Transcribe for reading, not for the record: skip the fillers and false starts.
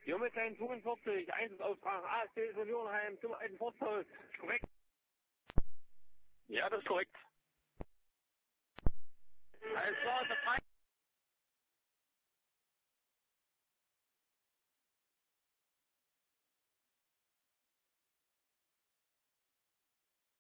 Jommelklein 42, Einsatzaustrag, ASC Seniorenheim zum alten Forsthaus. Korrekt? Ja, das ist korrekt. Alles klar, ist das frei?